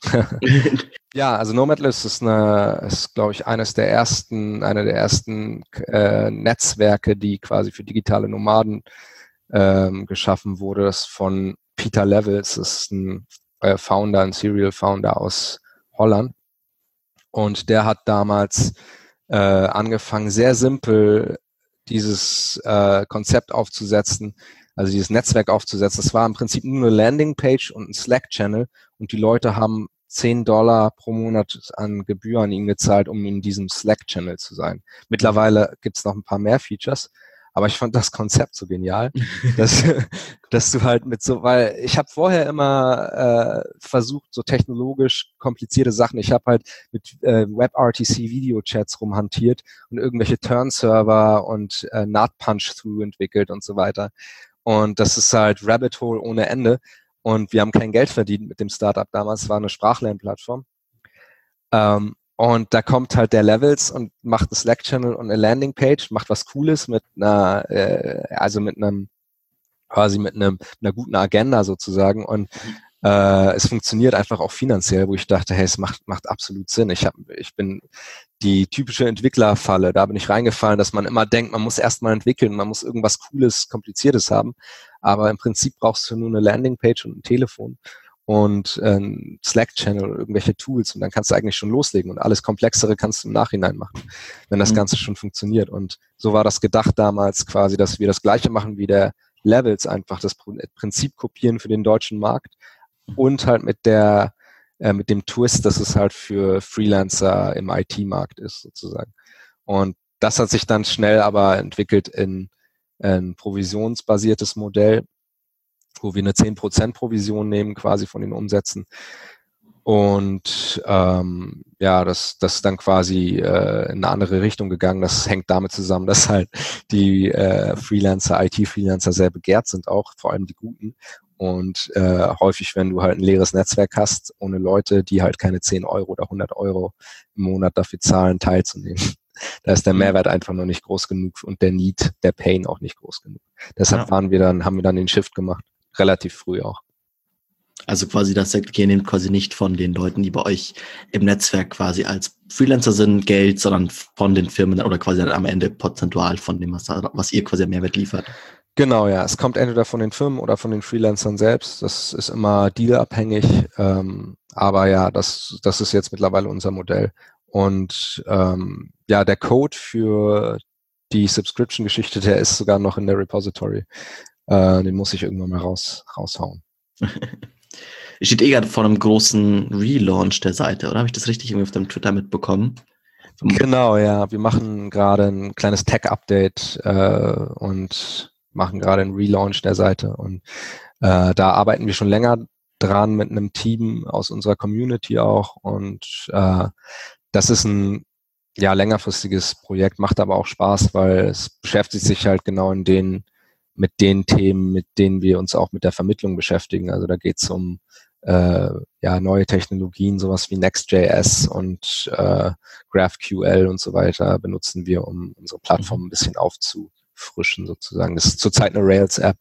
Ja, also Nomad-List ist eine, ist glaube ich eines der ersten, eine der ersten äh, Netzwerke, die quasi für digitale Nomaden ähm, geschaffen wurde. Das ist von Peter Levels, das ist ein äh, Founder, ein Serial Founder aus Holland. Und der hat damals äh, angefangen, sehr simpel dieses äh, Konzept aufzusetzen, also dieses Netzwerk aufzusetzen. Es war im Prinzip nur eine Landingpage und ein Slack-Channel und die Leute haben zehn Dollar pro Monat an Gebühr an ihn gezahlt, um in diesem Slack-Channel zu sein. Mittlerweile gibt es noch ein paar mehr Features, aber ich fand das Konzept so genial, dass, dass du halt mit so, weil ich habe vorher immer äh, versucht, so technologisch komplizierte Sachen, ich habe halt mit äh, WebRTC-Video-Chats rumhantiert und irgendwelche Turn-Server und äh, NAT-Punch-Through entwickelt und so weiter. Und das ist halt Rabbit Hole ohne Ende. Und wir haben kein Geld verdient mit dem Startup damals, es war eine Sprachlernplattform. Ähm, Und da kommt halt der Levels und macht einen Slack-Channel und eine Landingpage, macht was Cooles mit einer, äh, also mit einem, quasi mit einem, einer guten Agenda sozusagen. Und äh, es funktioniert einfach auch finanziell, wo ich dachte, hey, es macht, macht absolut Sinn. Ich hab, ich bin die typische Entwicklerfalle, da bin ich reingefallen, dass man immer denkt, man muss erstmal entwickeln, man muss irgendwas Cooles, Kompliziertes haben. Aber im Prinzip brauchst du nur eine Landingpage und ein Telefon und ein Slack-Channel oder irgendwelche Tools und dann kannst du eigentlich schon loslegen und alles Komplexere kannst du im Nachhinein machen, wenn das Ganze schon funktioniert. Und so war das gedacht damals quasi, dass wir das Gleiche machen wie der Levels, einfach das Prinzip kopieren für den deutschen Markt und halt mit der äh, mit dem Twist, dass es halt für Freelancer im I T-Markt ist sozusagen. Und das hat sich dann schnell aber entwickelt in ein provisionsbasiertes Modell, wo wir eine zehn Prozent Provision nehmen quasi von den Umsätzen. Und ähm, ja, das, das ist dann quasi äh, in eine andere Richtung gegangen. Das hängt damit zusammen, dass halt die äh, Freelancer, I T-Freelancer sehr begehrt sind auch, vor allem die guten. Und äh, häufig, wenn du halt ein leeres Netzwerk hast, ohne Leute, die halt keine zehn Euro oder hundert Euro im Monat dafür zahlen, teilzunehmen. Da ist der Mehrwert einfach noch nicht groß genug und der Need, der Pain auch nicht groß genug. Deshalb Ja. waren wir dann, haben wir dann den Shift gemacht. Relativ früh auch. Also quasi das ihr nehmt quasi nicht von den Leuten, die bei euch im Netzwerk quasi als Freelancer sind, Geld, sondern von den Firmen oder quasi dann am Ende prozentual von dem, was, was ihr quasi am Mehrwert liefert. Genau, ja. Es kommt entweder von den Firmen oder von den Freelancern selbst. Das ist immer dealabhängig. Ähm, aber ja, das, das ist jetzt mittlerweile unser Modell. Und ähm, ja, der Code für die Subscription-Geschichte, der ist sogar noch in der Repository. Äh, den muss ich irgendwann mal raus, raushauen. Ich steht eh gerade vor einem großen Relaunch der Seite, oder habe ich das richtig irgendwie auf dem Twitter mitbekommen? Genau, ja. Wir machen gerade ein kleines Tech-Update äh, und machen gerade einen Relaunch der Seite. Und äh, da arbeiten wir schon länger dran mit einem Team aus unserer Community auch. Und äh, das ist ein ja längerfristiges Projekt, macht aber auch Spaß, weil es beschäftigt sich halt genau in den mit den Themen, mit denen wir uns auch mit der Vermittlung beschäftigen. Also da geht es um äh, ja neue Technologien, sowas wie Next.js und äh, GraphQL und so weiter benutzen wir, um unsere Plattform ein bisschen aufzufrischen sozusagen. Das ist zurzeit eine Rails-App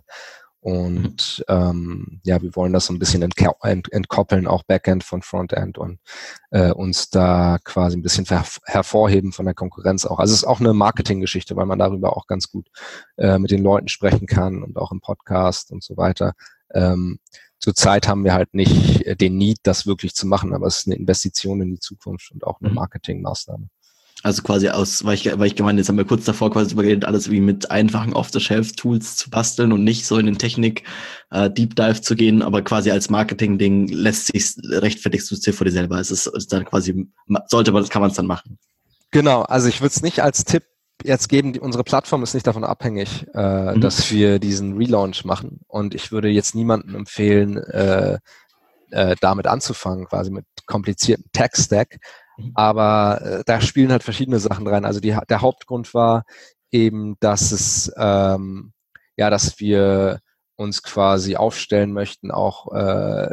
und ähm, ja, wir wollen das so ein bisschen entk- ent- entkoppeln, auch Backend von Frontend und äh, uns da quasi ein bisschen ver- hervorheben von der Konkurrenz auch. Also es ist auch eine Marketinggeschichte, weil man darüber auch ganz gut äh, mit den Leuten sprechen kann und auch im Podcast und so weiter. Ähm, Zurzeit haben wir halt nicht den Need, das wirklich zu machen, aber es ist eine Investition in die Zukunft und auch eine Marketingmaßnahme. Also quasi aus, weil ich, weil ich gemeint, jetzt haben wir kurz davor quasi übergeredet, alles wie mit einfachen Off-the-Shelf-Tools zu basteln und nicht so in den Technik-Deep Dive zu gehen, aber quasi als Marketing-Ding lässt sich rechtfertigst du es dir vor dir selber. Es ist, ist dann quasi, sollte man, kann man es dann machen. Genau, also ich würde es nicht als Tipp jetzt geben, die, unsere Plattform ist nicht davon abhängig, äh, mhm. dass wir diesen Relaunch machen und ich würde jetzt niemandem empfehlen, äh, äh, damit anzufangen, quasi mit komplizierten Tech-Stack. Aber äh, da spielen halt verschiedene Sachen rein. Also die, der Hauptgrund war eben, dass es ähm, ja, dass wir uns quasi aufstellen möchten, auch äh,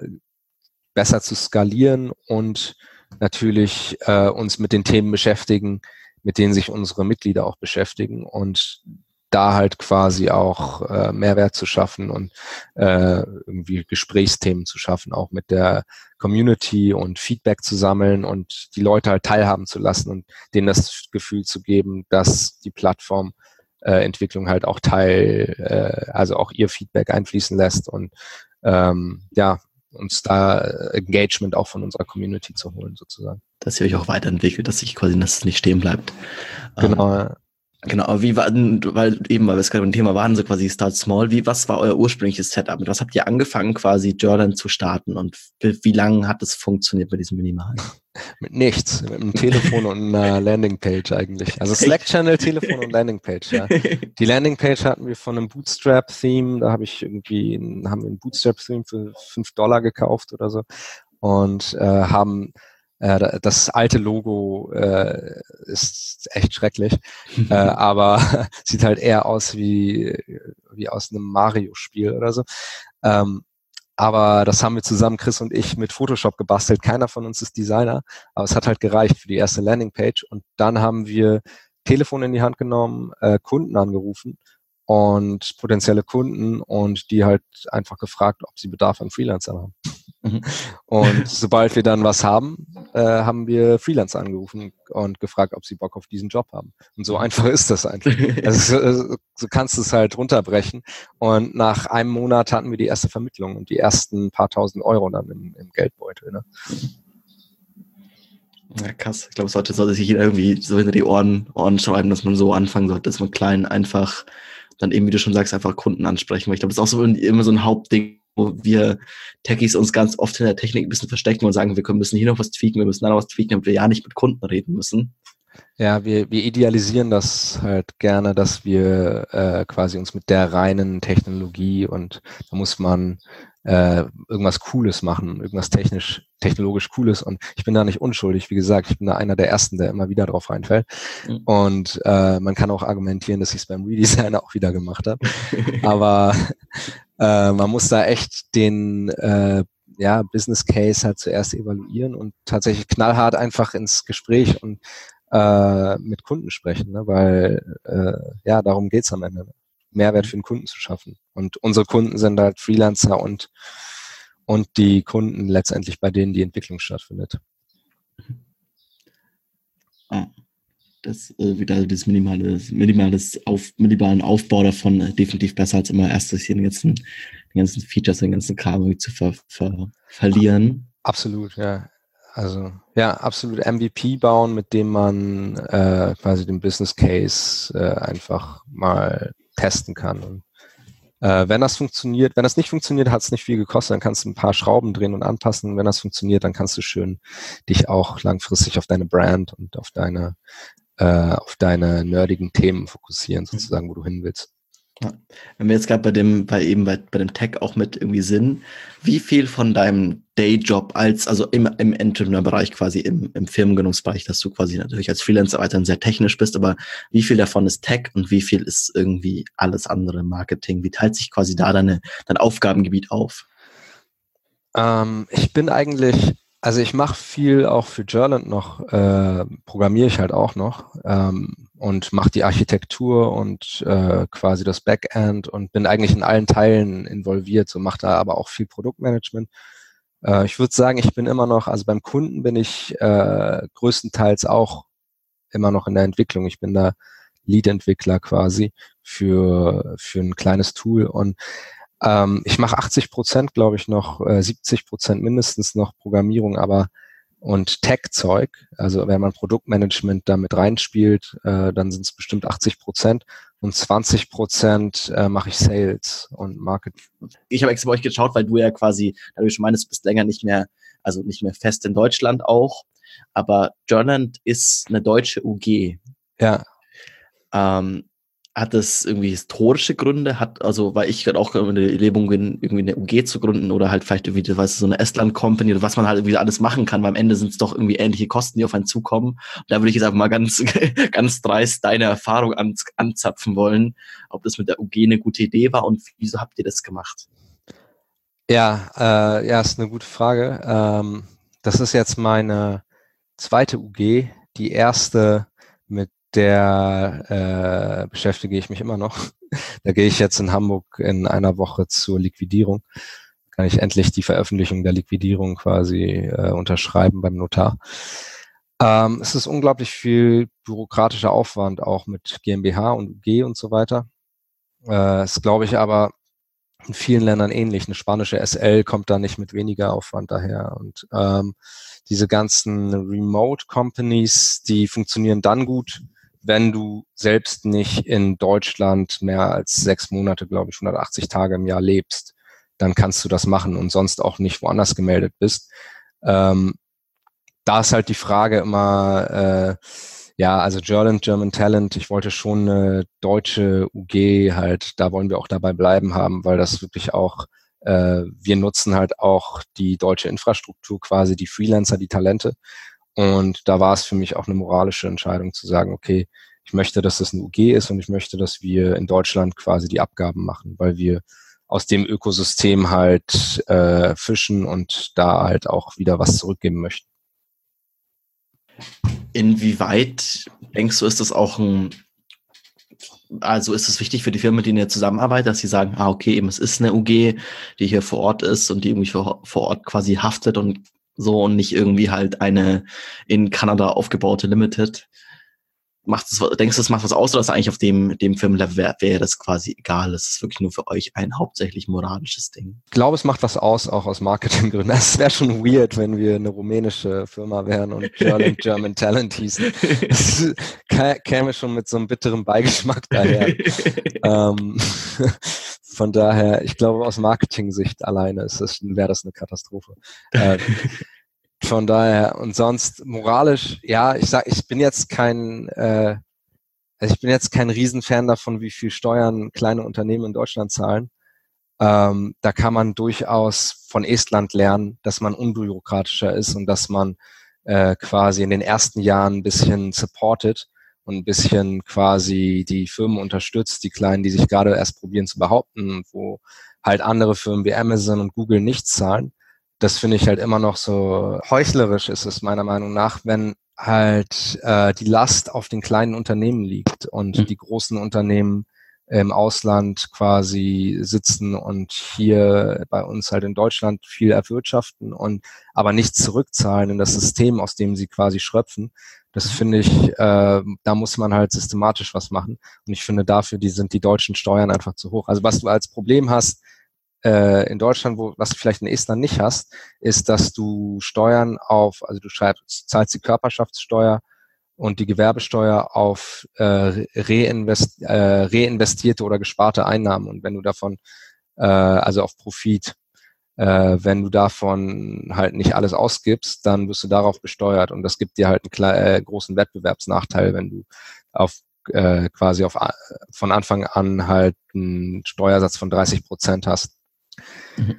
besser zu skalieren und natürlich äh, uns mit den Themen beschäftigen, mit denen sich unsere Mitglieder auch beschäftigen und da halt quasi auch äh, Mehrwert zu schaffen und äh, irgendwie Gesprächsthemen zu schaffen, auch mit der Community und Feedback zu sammeln und die Leute halt teilhaben zu lassen und denen das Gefühl zu geben, dass die Plattform äh, Entwicklung halt auch Teil, äh, also auch ihr Feedback einfließen lässt und ähm, ja, uns da Engagement auch von unserer Community zu holen sozusagen. Dass ihr euch auch weiterentwickelt, dass sich quasi das nicht stehen bleibt. Genau, ähm, Genau, aber wie war, weil eben, weil wir es gerade beim Thema waren, so quasi Start Small, wie, was war euer ursprüngliches Setup? Mit was habt ihr angefangen, quasi Jourland zu starten und wie, wie lange hat es funktioniert mit diesem Minimalen? Mit nichts, mit einem Telefon und einer Landingpage eigentlich. Also Slack-Channel, Telefon und Landingpage, ja. Die Landingpage hatten wir von einem Bootstrap-Theme, da habe ich irgendwie, haben wir ein Bootstrap-Theme für fünf Dollar gekauft oder so und äh, haben das alte Logo äh, ist echt schrecklich, äh, aber sieht halt eher aus wie wie aus einem Mario-Spiel oder so. Ähm, aber das haben wir zusammen, Chris und ich, mit Photoshop gebastelt. Keiner von uns ist Designer, aber es hat halt gereicht für die erste Landingpage. Und dann haben wir Telefon in die Hand genommen, äh, Kunden angerufen und potenzielle Kunden und die halt einfach gefragt, ob sie Bedarf an Freelancern haben. Mhm. Und sobald wir dann was haben, äh, haben wir Freelancer angerufen und gefragt, ob sie Bock auf diesen Job haben. Und so einfach ist das eigentlich. Also so, so kannst du es halt runterbrechen. Und nach einem Monat hatten wir die erste Vermittlung und die ersten paar tausend Euro dann im, im Geldbeutel. Ne? Ja, krass. Ich glaube, es sollte, sollte sich jeder irgendwie so hinter die Ohren, Ohren schreiben, dass man so anfangen sollte, dass man klein einfach dann eben, wie du schon sagst, einfach Kunden ansprechen. Weil ich glaube, das ist auch so immer so ein Hauptding, wo wir Techies uns ganz oft in der Technik ein bisschen verstecken und sagen, wir müssen hier noch was tweaken, wir müssen da noch was tweaken, damit wir ja nicht mit Kunden reden müssen. Ja, wir, wir idealisieren das halt gerne, dass wir äh, quasi uns mit der reinen Technologie und da muss man äh, irgendwas Cooles machen, irgendwas technisch, technologisch Cooles und ich bin da nicht unschuldig. Wie gesagt, ich bin da einer der Ersten, der immer wieder drauf reinfällt mhm. und äh, man kann auch argumentieren, dass ich es beim Redesign auch wieder gemacht habe, aber äh, man muss da echt den äh, ja, Business Case halt zuerst evaluieren und tatsächlich knallhart einfach ins Gespräch und äh, mit Kunden sprechen, ne? Weil äh, ja, darum geht's am Ende, ne? Mehrwert für den Kunden zu schaffen. Und unsere Kunden sind halt Freelancer und und die Kunden letztendlich, bei denen die Entwicklung stattfindet. Ah, das äh, wieder das minimale, minimales Auf, minimalen Aufbau davon äh, definitiv besser als immer erst hier den ganzen, den ganzen Features, den ganzen Kram zu ver, ver, verlieren. Absolut, ja. Also ja, absolut M V P bauen, mit dem man äh, quasi den Business Case äh, einfach mal testen kann. Und Äh, wenn das funktioniert, wenn das nicht funktioniert, hat es nicht viel gekostet, dann kannst du ein paar Schrauben drehen und anpassen. Wenn das funktioniert, dann kannst du schön dich auch langfristig auf deine Brand und auf deine, äh, auf deine nerdigen Themen fokussieren, sozusagen, wo du hin willst. Ja. Wenn wir jetzt gerade bei dem, bei eben bei, bei dem Tech auch mit irgendwie sind, wie viel von deinem Dayjob als, also im, im Entrepreneur-Bereich quasi, im, im Firmengründungsbereich, dass du quasi natürlich als Freelancer weiterhin sehr technisch bist, aber wie viel davon ist Tech und wie viel ist irgendwie alles andere, Marketing? Wie teilt sich quasi da deine, dein Aufgabengebiet auf? Ähm, ich bin eigentlich, also ich mache viel auch für Jurland noch, äh, programmiere ich halt auch noch ähm, und mache die Architektur und äh, quasi das Backend und bin eigentlich in allen Teilen involviert, so mache da aber auch viel Produktmanagement. Äh, ich würde sagen, ich bin immer noch, also beim Kunden bin ich äh, größtenteils auch immer noch in der Entwicklung. Ich bin da Lead-Entwickler quasi für, für ein kleines Tool und Ähm, ich mache achtzig Prozent, glaube ich, noch, äh, siebzig Prozent mindestens noch Programmierung, aber und Tech-Zeug. Also wenn man Produktmanagement da mit reinspielt, äh, dann sind es bestimmt achtzig Prozent und zwanzig Prozent äh, mache ich Sales und Marketing. Ich habe extra bei euch geschaut, weil du ja quasi, da du schon meinst, du bist länger nicht mehr, also nicht mehr fest in Deutschland auch, aber Jurland ist eine deutsche U G. Ja. Ähm, Hat das irgendwie historische Gründe? Hat, also, weil ich gerade auch in der Überlegung bin, irgendwie eine U G zu gründen oder halt vielleicht irgendwie, weißt du, so eine Estland-Company oder was man halt irgendwie alles machen kann, weil am Ende sind es doch irgendwie ähnliche Kosten, die auf einen zukommen. Und da würde ich jetzt einfach mal ganz, ganz dreist deine Erfahrung an, anzapfen wollen, ob das mit der U G eine gute Idee war und wieso habt ihr das gemacht? Ja, äh, ja, ist eine gute Frage. Ähm, das ist jetzt meine zweite U G, die erste, mit der äh, beschäftige ich mich immer noch. Da gehe ich jetzt in Hamburg in einer Woche zur Liquidierung. Kann ich endlich die Veröffentlichung der Liquidierung quasi äh, unterschreiben beim Notar. Ähm, es ist unglaublich viel bürokratischer Aufwand auch mit GmbH und U G und so weiter. Äh, ist, glaube ich, aber in vielen Ländern ähnlich. Eine spanische S L kommt da nicht mit weniger Aufwand daher. Und ähm, diese ganzen Remote-Companies, die funktionieren dann gut, wenn du selbst nicht in Deutschland mehr als sechs Monate, glaube ich, hundertachtzig Tage im Jahr lebst. Dann kannst du das machen und sonst auch nicht woanders gemeldet bist. Ähm, da ist halt die Frage immer, äh, ja, also Jurland, German Talent, ich wollte schon eine deutsche U G halt, da wollen wir auch dabei bleiben haben, weil das wirklich auch, äh, wir nutzen halt auch die deutsche Infrastruktur quasi, die Freelancer, die Talente. Und da war es für mich auch eine moralische Entscheidung zu sagen, okay, ich möchte, dass das eine U G ist und ich möchte, dass wir in Deutschland quasi die Abgaben machen, weil wir aus dem Ökosystem halt äh, fischen und da halt auch wieder was zurückgeben möchten. Inwieweit denkst du, ist das auch ein, also ist es wichtig für die Firmen, mit denen ihr zusammenarbeitet, dass sie sagen, ah, okay, eben es ist eine U G, die hier vor Ort ist und die irgendwie vor, vor Ort quasi haftet und so und nicht irgendwie halt eine in Kanada aufgebaute Limited. Macht das, denkst du, das macht was aus oder ist eigentlich auf dem, dem Firmenlevel wäre wär das quasi egal? Das ist wirklich nur für euch ein hauptsächlich moralisches Ding. Ich glaube, es macht was aus, auch aus Marketinggründen. Es wäre schon weird, wenn wir eine rumänische Firma wären und German, German Talent hießen. Das käme schon mit so einem bitteren Beigeschmack daher. ähm, von daher, ich glaube, aus Marketing-Sicht alleine ist das, wäre das eine Katastrophe. Äh, Von daher, und sonst moralisch, ja, ich sag, ich bin jetzt kein, äh, also ich bin jetzt kein Riesenfan davon, wie viel Steuern kleine Unternehmen in Deutschland zahlen. Ähm, da kann man durchaus von Estland lernen, dass man unbürokratischer ist und dass man äh, quasi in den ersten Jahren ein bisschen supportet und ein bisschen quasi die Firmen unterstützt, die Kleinen, die sich gerade erst probieren zu behaupten, wo halt andere Firmen wie Amazon und Google nichts zahlen. Das finde ich halt immer noch so heuchlerisch ist es meiner Meinung nach, wenn halt äh, die Last auf den kleinen Unternehmen liegt und mhm. die großen Unternehmen im Ausland quasi sitzen und hier bei uns halt in Deutschland viel erwirtschaften und aber nichts zurückzahlen in das System, aus dem sie quasi schröpfen. Das finde ich, äh, da muss man halt systematisch was machen. Und ich finde dafür, die sind die deutschen Steuern einfach zu hoch. Also was du als Problem hast, in Deutschland, wo was du vielleicht in Estland nicht hast, ist, dass du Steuern auf, also du schreibst, zahlst die Körperschaftssteuer und die Gewerbesteuer auf äh, reinvest, äh, reinvestierte oder gesparte Einnahmen. Und wenn du davon, äh, also auf Profit, äh, wenn du davon halt nicht alles ausgibst, dann wirst du darauf besteuert. Und das gibt dir halt einen kleinen, äh, großen Wettbewerbsnachteil, wenn du auf äh, quasi auf von Anfang an halt einen Steuersatz von dreißig Prozent hast. Mhm.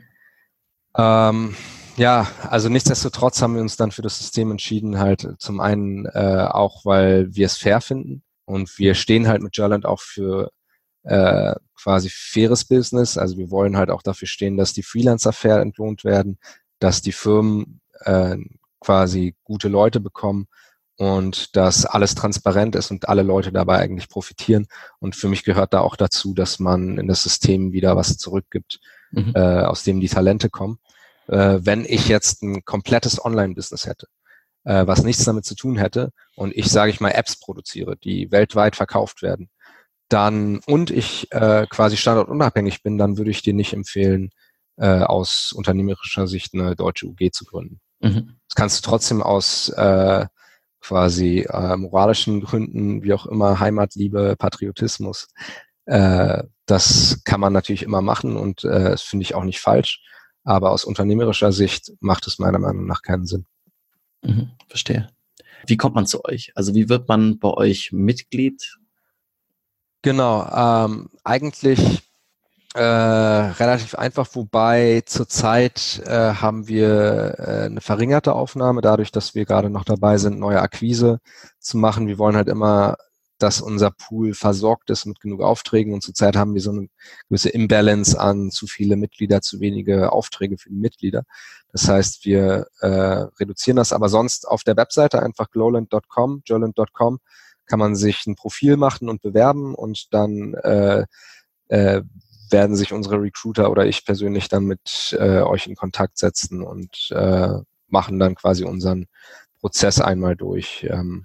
Ähm, ja, also nichtsdestotrotz haben wir uns dann für das System entschieden, halt zum einen äh, auch, weil wir es fair finden und wir stehen halt mit Jurland auch für äh, quasi faires Business. Also wir wollen halt auch dafür stehen, dass die Freelancer fair entlohnt werden, dass die Firmen äh, quasi gute Leute bekommen und dass alles transparent ist und alle Leute dabei eigentlich profitieren. Und für mich gehört da auch dazu, dass man in das System wieder was zurückgibt, mhm. äh, aus dem die Talente kommen. Äh, wenn ich jetzt ein komplettes Online-Business hätte, äh, was nichts damit zu tun hätte und ich, sage ich mal, Apps produziere, die weltweit verkauft werden, dann und ich äh, quasi standortunabhängig bin, dann würde ich dir nicht empfehlen, äh, aus unternehmerischer Sicht eine deutsche U G zu gründen. Mhm. Das kannst du trotzdem aus äh, quasi äh, moralischen Gründen, wie auch immer, Heimatliebe, Patriotismus. Äh, das kann man natürlich immer machen und äh, das finde ich auch nicht falsch. Aber aus unternehmerischer Sicht macht es meiner Meinung nach keinen Sinn. Mhm, verstehe. Wie kommt man zu euch? Also wie wird man bei euch Mitglied? Genau, ähm, eigentlich äh, relativ einfach, wobei zurzeit äh, haben wir äh, eine verringerte Aufnahme, dadurch, dass wir gerade noch dabei sind, neue Akquise zu machen. Wir wollen halt immer, dass unser Pool versorgt ist mit genug Aufträgen und zurzeit haben wir so eine gewisse Imbalance an zu viele Mitglieder, zu wenige Aufträge für die Mitglieder. Das heißt, wir äh, reduzieren das, aber sonst auf der Webseite einfach glowland Punkt com, jurland Punkt com kann man sich ein Profil machen und bewerben und dann äh, äh, werden sich unsere Recruiter oder ich persönlich dann mit äh, euch in Kontakt setzen und äh, machen dann quasi unseren Prozess einmal durch. Ähm,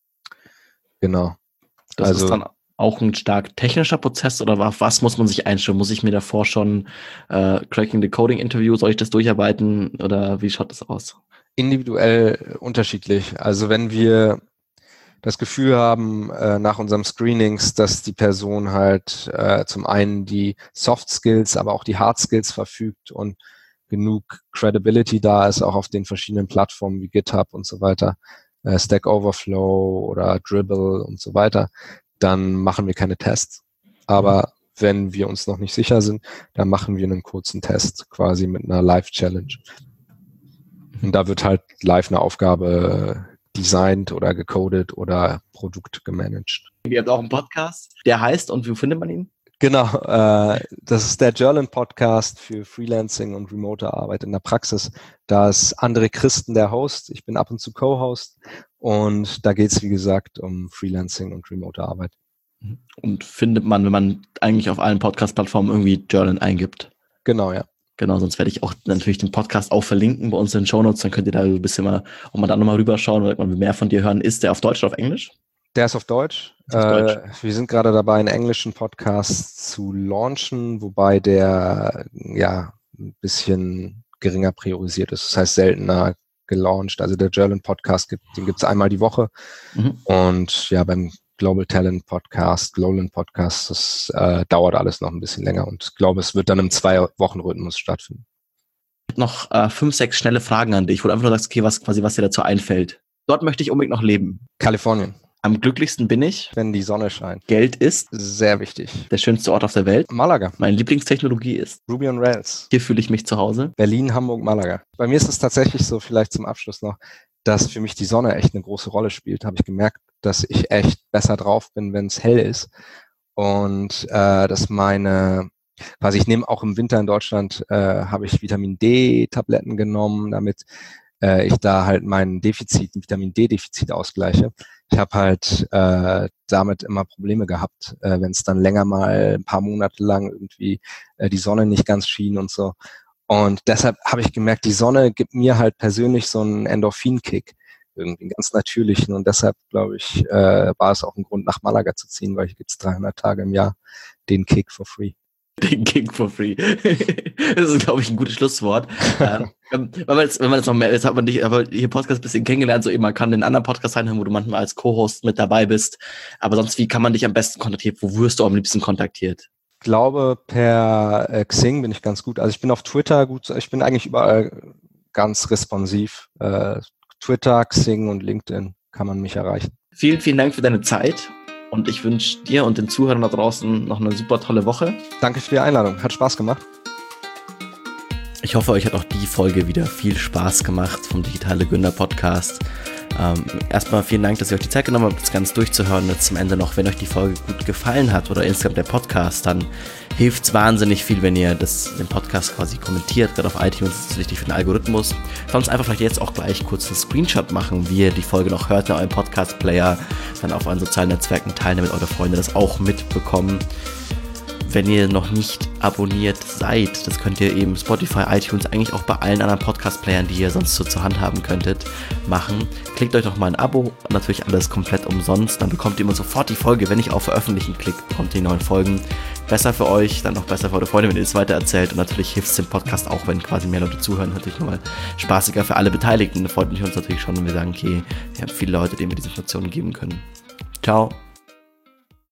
genau. Das also, ist dann auch ein stark technischer Prozess oder auf was muss man sich einstellen? Muss ich mir davor schon äh, Cracking the Coding Interview, soll ich das durcharbeiten oder wie schaut das aus? Individuell unterschiedlich. Also wenn wir das Gefühl haben äh, nach unserem Screenings, dass die Person halt äh, zum einen die Soft Skills, aber auch die Hard Skills verfügt und genug Credibility da ist, auch auf den verschiedenen Plattformen wie GitHub und so weiter, äh, Stack Overflow oder Dribbble und so weiter, dann machen wir keine Tests. Aber wenn wir uns noch nicht sicher sind, dann machen wir einen kurzen Test quasi mit einer Live-Challenge. Und da wird halt live eine Aufgabe designt oder gecodet oder Produkt gemanagt. Ihr habt auch einen Podcast, der heißt, und wie findet man ihn? Genau, äh, das ist der Jurland Podcast für Freelancing und remote Arbeit in der Praxis. Da ist André Christen der Host, ich bin ab und zu Co-Host und da geht es, wie gesagt, um Freelancing und remote Arbeit. Und findet man, wenn man eigentlich auf allen Podcast-Plattformen irgendwie Jurland eingibt? Genau, ja. Genau, sonst werde ich auch natürlich den Podcast auch verlinken bei uns in den Shownotes, dann könnt ihr da ein bisschen mal, ob man da nochmal rüberschauen oder man mehr von dir hören. Ist der auf Deutsch oder auf Englisch? Der ist auf Deutsch. Ist auf Deutsch. Äh, wir sind gerade dabei, einen englischen Podcast zu launchen, wobei der ja ein bisschen geringer priorisiert ist. Das heißt, seltener gelauncht. Also der Jurland Podcast, gibt, den gibt es einmal die Woche. Mhm. Und ja, beim Global Talent Podcast, Glowland Podcast, das äh, dauert alles noch ein bisschen länger und ich glaube, es wird dann im Zwei-Wochen-Rhythmus stattfinden. Noch äh, fünf, sechs schnelle Fragen an dich, wo du einfach nur sagst, okay, was quasi was dir dazu einfällt. Dort möchte ich unbedingt noch leben. Kalifornien. Am glücklichsten bin ich, wenn die Sonne scheint. Geld ist sehr wichtig. Der schönste Ort auf der Welt. Malaga. Meine Lieblingstechnologie ist Ruby on Rails. Hier fühle ich mich zu Hause. Berlin, Hamburg, Malaga. Bei mir ist es tatsächlich so, vielleicht zum Abschluss noch, dass für mich die Sonne echt eine große Rolle spielt. Habe ich gemerkt, dass ich echt besser drauf bin, wenn es hell ist. Und äh, dass meine, quasi ich nehme auch im Winter in Deutschland, äh, habe ich Vitamin D-Tabletten genommen, damit äh, ich da halt mein Defizit, Vitamin D-Defizit ausgleiche. Ich habe halt äh, damit immer Probleme gehabt, äh, wenn es dann länger mal ein paar Monate lang irgendwie äh, die Sonne nicht ganz schien und so. Und deshalb habe ich gemerkt, die Sonne gibt mir halt persönlich so einen Endorphin-Kick, irgendwie einen ganz natürlichen. Und deshalb, glaube ich, äh, war es auch ein Grund, nach Malaga zu ziehen, weil hier gibt es dreihundert Tage im Jahr den Kick for free. Den Gig for free. Das ist, glaube ich, ein gutes Schlusswort. ähm, wenn man jetzt, wenn man jetzt noch mehr, jetzt hat man dich aber hier Podcast ein bisschen kennengelernt, so eben, man kann den anderen Podcast reinhören, wo du manchmal als Co-Host mit dabei bist. Aber sonst, wie kann man dich am besten kontaktieren? Wo wirst du am liebsten kontaktiert? Ich glaube, per äh, Xing bin ich ganz gut. Also ich bin auf Twitter gut, ich bin eigentlich überall ganz responsiv. Äh, Twitter, Xing und LinkedIn kann man mich erreichen. Vielen, vielen Dank für deine Zeit. Und ich wünsche dir und den Zuhörern da draußen noch eine super tolle Woche. Danke für die Einladung. Hat Spaß gemacht. Ich hoffe, euch hat auch die Folge wieder viel Spaß gemacht vom Digitale Gründer Podcast. Ähm, erstmal vielen Dank, dass ihr euch die Zeit genommen habt, das Ganze durchzuhören. Und jetzt zum Ende noch, wenn euch die Folge gut gefallen hat oder insgesamt der Podcast, dann hilft es wahnsinnig viel, wenn ihr das, den Podcast quasi kommentiert. Gerade auf iTunes ist es wichtig für den Algorithmus. Sonst einfach vielleicht jetzt auch gleich kurz einen Screenshot machen, wie ihr die Folge noch hört in eurem Podcast-Player, dann auf euren sozialen Netzwerken teilen, damit eure Freunde das auch mitbekommen. Wenn ihr noch nicht abonniert seid, das könnt ihr eben Spotify, iTunes, eigentlich auch bei allen anderen Podcast-Playern, die ihr sonst so zur Hand haben könntet, machen. Klickt euch doch mal ein Abo, natürlich alles komplett umsonst, dann bekommt ihr immer sofort die Folge. Wenn ich auf Veröffentlichen klickt, bekommt ihr die neuen Folgen. Besser für euch, dann auch besser für eure Freunde, wenn ihr es weiter erzählt. Und natürlich hilft es dem Podcast auch, wenn quasi mehr Leute zuhören. Natürlich nochmal spaßiger für alle Beteiligten. Da freut mich uns natürlich schon, wenn wir sagen, okay, wir haben viele Leute, denen wir diese Informationen geben können. Ciao.